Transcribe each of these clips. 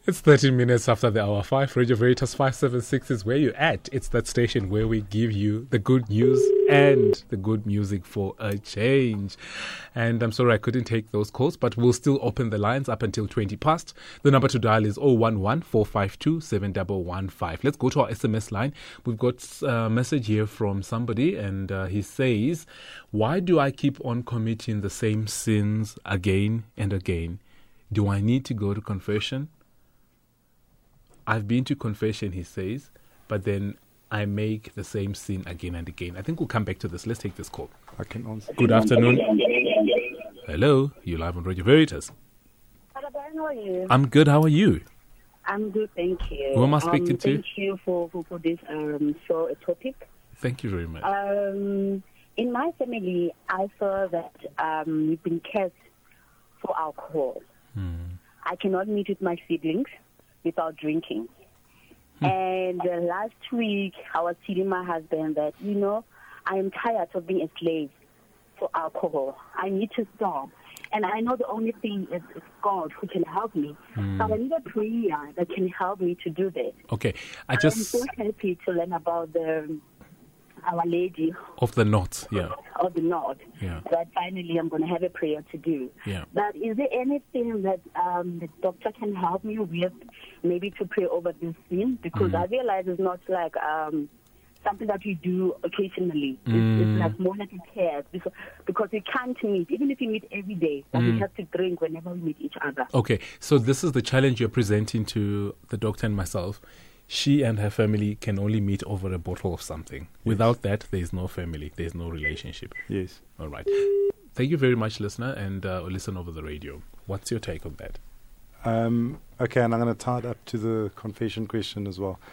It's 13 minutes after the hour 5. Radio Veritas 576 is where you're at. It's that station where we give you the good news and the good music for a change. And I'm sorry I couldn't take those calls, but we'll still open the lines up until 20 past. The number to dial is 011-452-7115. Let's go to our SMS line. We've got a message here from somebody, and he says, why do I keep on committing the same sins again and again? Do I need to go to confession? I've been to confession, he says, but then I make the same sin again and again. I think we'll come back to this. Let's take this call. I can answer. Good afternoon. Hello, you're live on Radio Veritas. Hello, Brian, how are you? I'm good. How are you? I'm good, thank you. Who am I speaking to? Thank you for this show topic. Thank you very much. In my family, I saw that we've been cursed for alcohol. I cannot meet with my siblings without drinking. And last week, I was telling my husband that, I am tired of being a slave for alcohol. I need to stop. And I know the only thing is God who can help me. So I need a prayer that can help me to do this. Okay. I'm so happy to learn about Our Lady of the North, of the North. Yeah. That finally I'm going to have a prayer to do. Yeah. But is there anything that the doctor can help me with, maybe to pray over this sin? Because I realize it's not like something that we do occasionally. It's like more like a care, because we can't meet, even if we meet every day, but we have to drink whenever we meet each other. Okay, so this is the challenge you're presenting to the doctor and myself. She and her family can only meet over a bottle of something. Yes. Without that, there is no family. There is no relationship. Yes. All right. Thank you very much, listener, and listen over the radio. What's your take on that? Okay, and I'm going to tie it up to the confession question as well.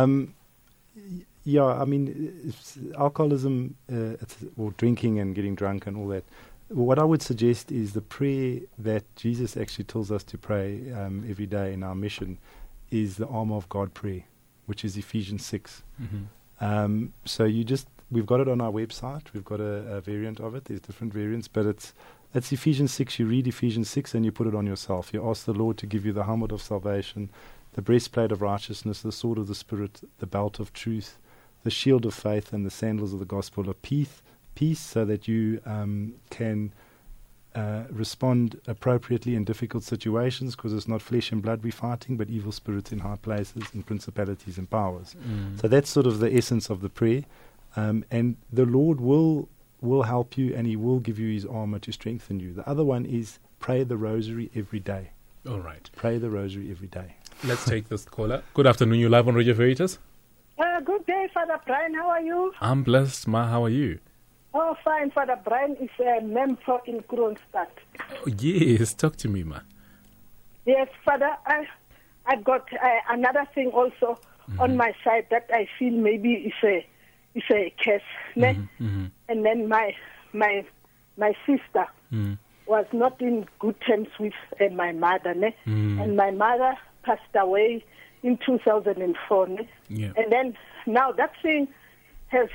Alcoholism or drinking and getting drunk and all that, what I would suggest is the prayer that Jesus actually tells us to pray every day in our mission is the armor of God prayer, which is Ephesians 6. So we've got it on our website. We've got a variant of it. There's different variants, but it's Ephesians 6. You read Ephesians 6 and you put it on yourself. You ask the Lord to give you the helmet of salvation, the breastplate of righteousness, the sword of the Spirit, the belt of truth, the shield of faith, and the sandals of the gospel of peace, so that you can respond appropriately in difficult situations, because it's not flesh and blood we're fighting, but evil spirits in high places and principalities and powers. So that's sort of the essence of the prayer. And the Lord will help you, and He will give you His armor to strengthen you. The other one is pray the rosary every day. All right. Pray the rosary every day. Let's take this caller. Good afternoon. You're live on Radio Veritas. Good day, Father Brian. How are you? I'm blessed, Ma. How are you? Oh, fine. Father Brian is a member in Kronstadt. Oh, yes. Talk to me, Ma. Yes, Father. I got another thing also on my side that I feel maybe is a curse. And then my sister was not in good terms with my mother. And my mother passed away in 2004. Yeah. And then now that thing has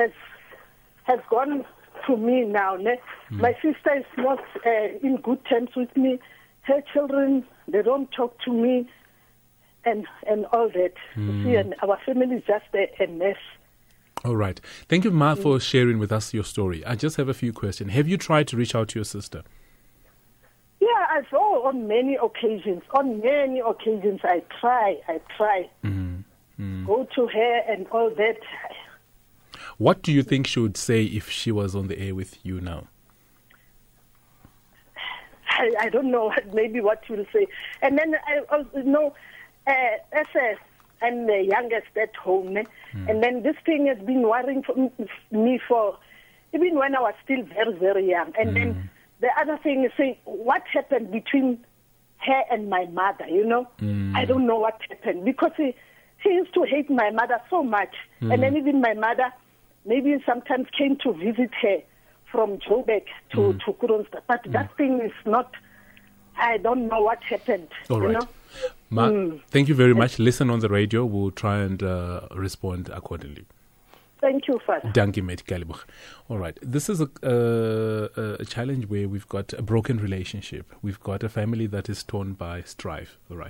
gone to me now. My sister is not in good terms with me. Her children, they don't talk to me and all that. You see, and our family is just a mess. All right. Thank you, Ma, for sharing with us your story. I just have a few questions. Have you tried to reach out to your sister? Yeah, I saw on many occasions. I try. Go to her and all that. What do you think she would say if she was on the air with you now? I don't know. Maybe what she will say. And then I also know, I'm the youngest at home, and then this thing has been worrying me for even when I was still very, very young. And then the other thing is, say, what happened between her and my mother? I don't know what happened, because she used to hate my mother so much, and then even my mother maybe sometimes came to visit her from Joburg to Kronstadt. But that thing is not, I don't know what happened. All right. Ma, thank you very much. Listen on the radio. We'll try and respond accordingly. Thank you, Father. Dankie, mate. All right. This is a challenge where we've got a broken relationship. We've got a family that is torn by strife. All right.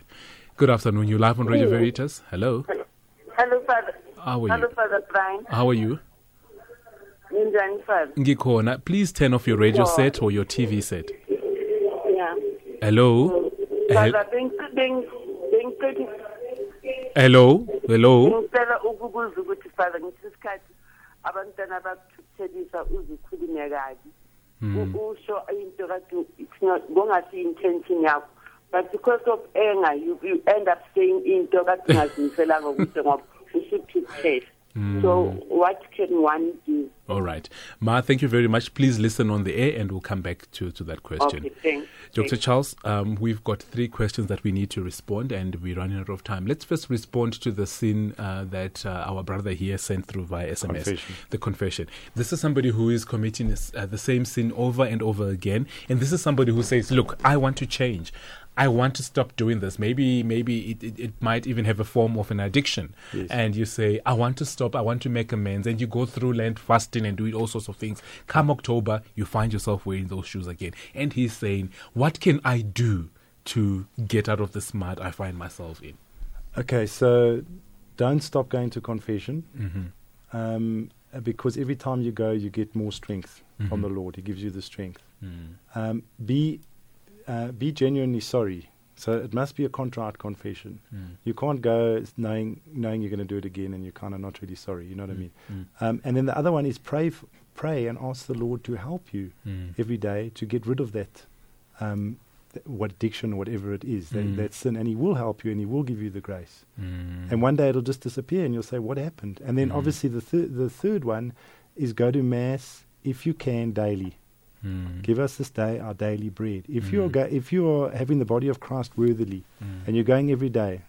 Good afternoon. You're live on Radio Veritas. Hello. Hello, Father. How are Hello, you? Father Brian. How are you? Ninjani, Father. Ngikhona. Please turn off your radio set or your TV set. Yeah. Hello. Father, being pretty. Hello. Hello. Ngicela ukubuza ukuthi Father ngisisikhathi abantwana bakuthelisa uzikhulume kabi. Usho into kade it's not ngongasi intention yakho. But because of anger you end up saying into kade ngazimiselanga ukuthi ngoba usiphethe. So what can one do? All right. Ma, thank you very much. Please listen on the air and we'll come back to that question. Okay, thanks. Dr. Charles, we've got 3 questions that we need to respond and we're running out of time. Let's first respond to the sin that our brother here sent through via SMS. Confession. The confession. This is somebody who is committing the same sin over and over again. And this is somebody who says, look, I want to change. I want to stop doing this. Maybe it might even have a form of an addiction. Yes. And you say, I want to stop, I want to make amends. And you go through Lent fasting and doing all sorts of things. Come October, you find yourself wearing those shoes again. And he's saying, what can I do to get out of this mud I find myself in? Okay, so don't stop going to confession. Mm-hmm. Because every time you go, you get more strength from the Lord. He gives you the strength. Be genuinely sorry. So it must be a contrite confession. You can't go knowing you're going to do it again and you're kind of not really sorry. You know what I mean? And then the other one is pray and ask the Lord to help you every day to get rid of that what addiction, whatever it is, that sin, and He will help you and He will give you the grace. And one day it'll just disappear and you'll say, what happened? And then obviously the third one is go to Mass if you can daily. Give us this day our daily bread. If you are having the body of Christ worthily and you're going every day,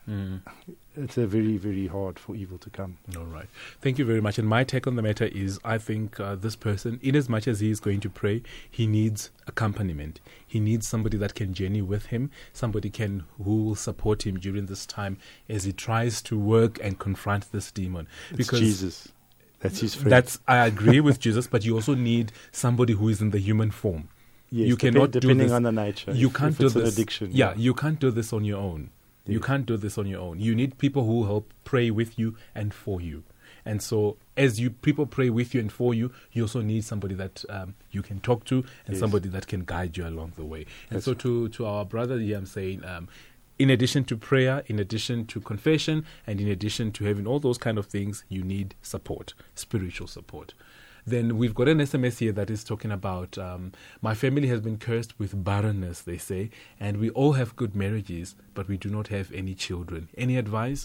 it's a very, very hard for evil to come. All right. Thank you very much. And my take on the matter is I think this person, in as much as he is going to pray, he needs accompaniment. He needs somebody that can journey with him, somebody who will support him during this time as he tries to work and confront this demon. Because Jesus. That's his friend. I agree with Jesus, but you also need somebody who is in the human form. Yes, you cannot depending do this. on the nature. You if can't do it's this. An addiction. Yeah, you can't do this on your own. Yes. You can't do this on your own. You need people who help pray with you and for you. And so, as people pray with you and for you, you also need somebody that you can talk to and somebody that can guide you along the way. And so, to our brother here, I'm saying, in addition to prayer, in addition to confession, and in addition to having all those kind of things, you need support, spiritual support. Then we've got an SMS here that is talking about my family has been cursed with barrenness, they say, and we all have good marriages, but we do not have any children. Any advice?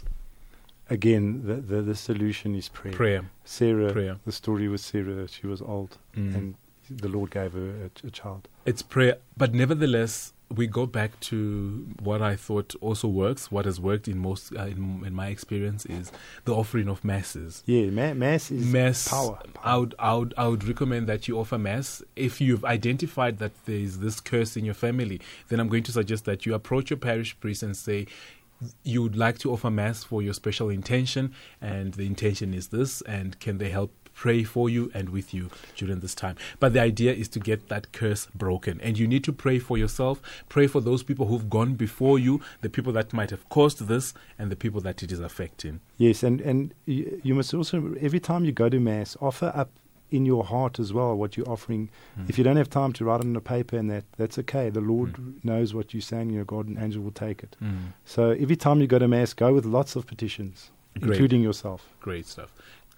Again, the solution is prayer. Prayer. Sarah, the story with Sarah, she was old, and the Lord gave her a child. It's prayer, but nevertheless, we go back to what I thought also works. What has worked in most, in my experience, is the offering of masses. Yeah, mass is power. I would recommend that you offer mass. If you've identified that there is this curse in your family, then I'm going to suggest that you approach your parish priest and say, you would like to offer mass for your special intention, and the intention is this, and can they help pray for you and with you during this time. But the idea is to get that curse broken. And you need to pray for yourself, pray for those people who've gone before you, the people that might have caused this, and the people that it is affecting. Yes, and you must also, every time you go to Mass, offer up in your heart as well what you're offering. If you don't have time to write it on a paper, and that's okay. The Lord knows what you're saying, your guardian angel will take it. So every time you go to Mass, go with lots of petitions, including yourself. Great stuff.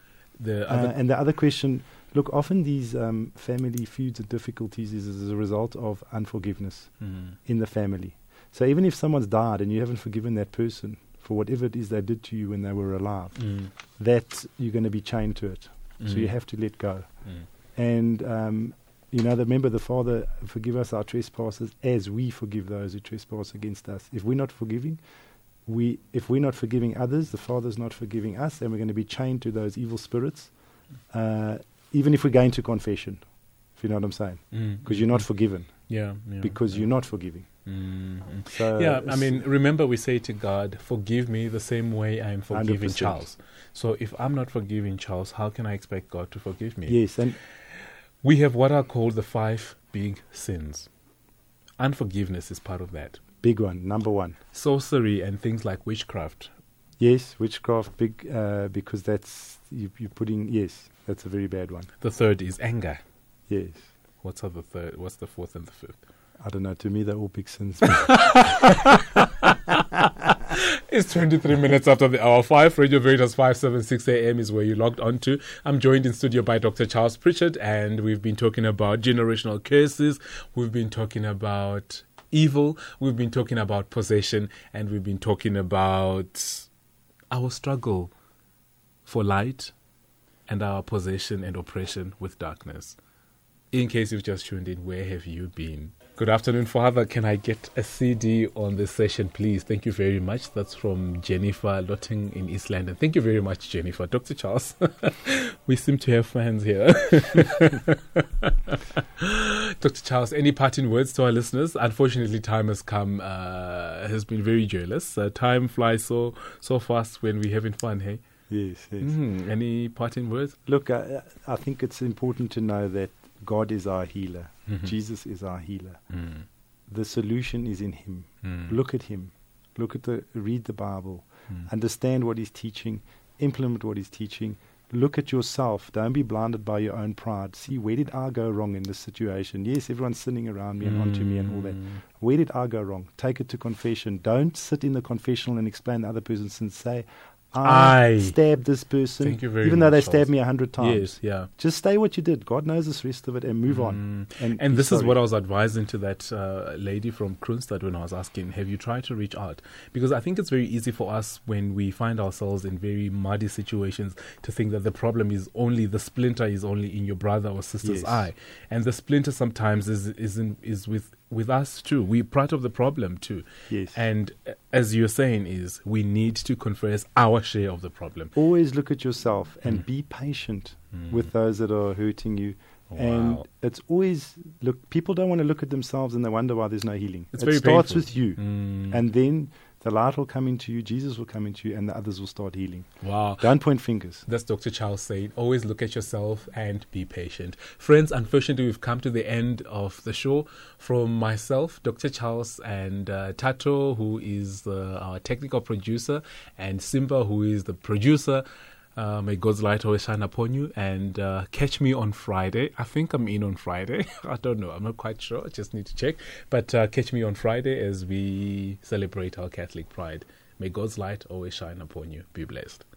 And the other question, look, often these family feuds and difficulties is as a result of unforgiveness in the family. So even if someone's died and you haven't forgiven that person for whatever it is they did to you when they were alive, that you're going to be chained to it. So you have to let go. And, remember the Father, forgive us our trespasses as we forgive those who trespass against us. If we're not forgiving, if we're not forgiving others, the Father's not forgiving us, and we're going to be chained to those evil spirits, even if we're going to confession, if you know what I'm saying. Because you're not forgiven. Because you're not forgiving. So I mean, remember we say to God, forgive me the same way I am forgiving 100%. Charles. So if I'm not forgiving Charles, how can I expect God to forgive me? Yes, and we have what are called the 5 big sins. Unforgiveness is part of that. Big one, number one. Sorcery and things like witchcraft. Yes, witchcraft, big, because that's, you're putting, yes, that's a very bad one. The third is anger. Yes. What's the third? What's the fourth and the fifth? I don't know, to me they're all big sins. It's 23 minutes after the hour 5. Radio Veritas 576 AM is where you logged on to. I'm joined in studio by Dr. Charles Pritchard, and we've been talking about generational curses. We've been talking about evil. We've been talking about possession, and we've been talking about our struggle for light and our possession and oppression with darkness. In case you've just tuned in, where have you been? Good afternoon, Father. Can I get a CD on this session, please? Thank you very much. That's from Jennifer Lotting in East London. Thank you very much, Jennifer. Dr. Charles, we seem to have fans here. Dr. Charles, any parting words to our listeners? Unfortunately, time has come, has been very joyless. Time flies so fast when we're having fun, hey? Yes, yes. Any parting words? Look, I think it's important to know that God is our healer. Mm-hmm. Jesus is our healer. The solution is in Him. Look at Him. Read the Bible. Understand what He's teaching. Implement what He's teaching. Look at yourself. Don't be blinded by your own pride. See, where did I go wrong in this situation? Yes, everyone's sinning around me and onto me and all that. Where did I go wrong? Take it to confession. Don't sit in the confessional and explain the other person's sins. Say, I stabbed this person, Thank you very even though much, they Charles. stabbed me 100 times. Yes, yeah. Just say what you did. God knows the rest of it, and move on. And this is what I was advising to that lady from Kroonstad when I was asking, have you tried to reach out? Because I think it's very easy for us when we find ourselves in very muddy situations to think that the problem is only, the splinter is only in your brother or sister's eye. And the splinter sometimes is with us too. We're part of the problem too. Yes. And as you're saying, is we need to confess our share of the problem. Always look at yourself and be patient with those that are hurting you. Wow. And it's always, look, people don't want to look at themselves and they wonder why there's no healing. It's it very starts painful. with you. And then the light will come into you, Jesus will come into you, and the others will start healing. Wow. Don't point fingers. That's Dr. Charles saying, always look at yourself and be patient. Friends, unfortunately, we've come to the end of the show. From myself, Dr. Charles, and Tato, who is our technical producer, and Simba, who is the producer. May God's light always shine upon you, and catch me on Friday. I think I'm in on Friday. I don't know. I'm not quite sure. I just need to check. But catch me on Friday as we celebrate our Catholic pride. May God's light always shine upon you. Be blessed.